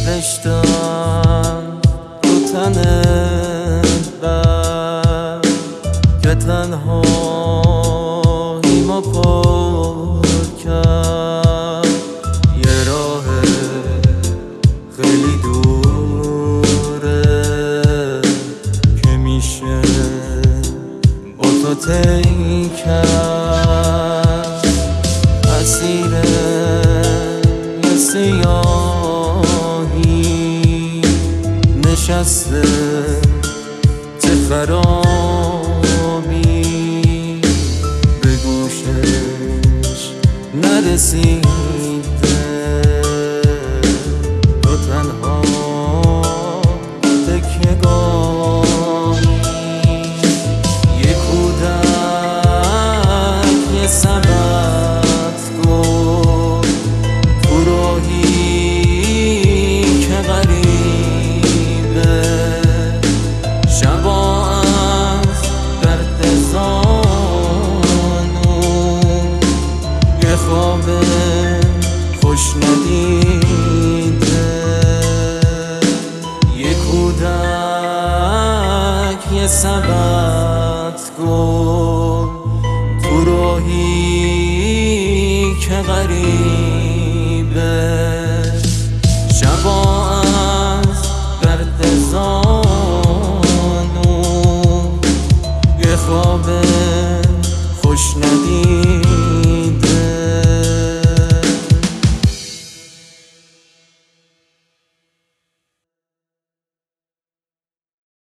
نوشتم رو تنت بر که تنهاییمو پر کرد. یه راه خیلی دوره که میشه با تو طی کرد. اسیر یه سیاهی نشسته چه خرامی، به گوشش نرسیده تو تنها تکیه‌گاهی. یه کودک یه سبت گفت تو راهی که غریبه، شبا از درد زانو یه خواب خوش ندیده. یه کودک یه سبت گفت تو راهی که غریبه،